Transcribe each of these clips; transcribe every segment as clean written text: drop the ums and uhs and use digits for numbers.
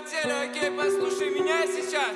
полетели, окей, послушай меня сейчас.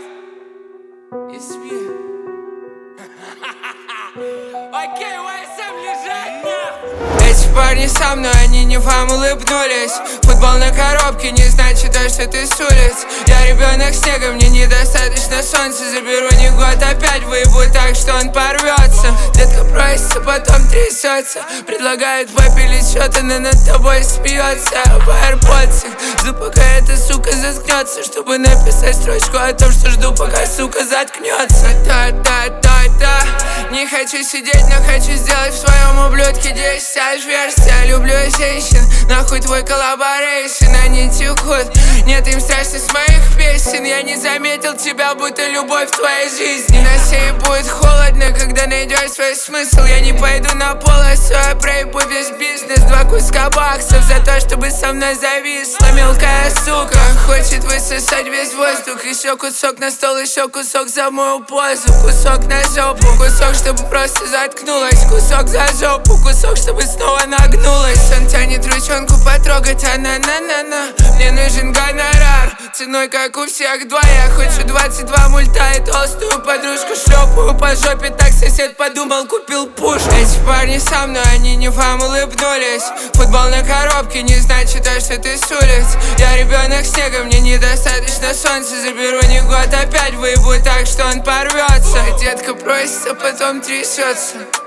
Окей, ОСМ лежать нахуй. Эти парни со мной, они не вам улыбнулись. Футбол на коробке не значит то, что ты с улиц. Я ребенок снега, мне недостаточно солнца. Заберу не год, опять выебу так, что он порвется. Детка просится, потом трясется. Предлагает попилить что-то, но над тобой смеется. В AirPods жду, пока эта сука заткнется, чтобы написать строчку о том, что жду, пока сука заткнется. Да, не хочу сидеть, но хочу сделать в своем ублюдке 10 версий. Я люблю женщин, нахуй твой коллаборейшн. Они текут, нет им страшно с моих песен. Я не заметил тебя, будто любовь в твоей жизни. На сей будет холодно, когда найдешь свой смысл. Я не пойду на полосу, я проебу весь бизнес. 2 куска баксов за то, чтобы со мной зависла мелкая сука. Хочет высосать весь воздух. Еще кусок на стол, еще кусок за мою позу. Кусок на жопу, кусок, чтобы просто заткнулась. Кусок за жопу, кусок, чтобы снова нагнулась. Он тянет ручонку потрогать, на. Мне нужен гонорар, ценой как у всех два. Я хочу 22 мульта и толстую подружку шлепаю по жопе. Так сосед подумал, купил пуш. Эти парни со мной, они не вам улыбнулись. Футбол на коробке не значит то, что ты с улиц. Я ребенок снега, мне недостаточно солнца. Заберу не год, опять выебу так, что он порвется. Детка просится, потом трясется.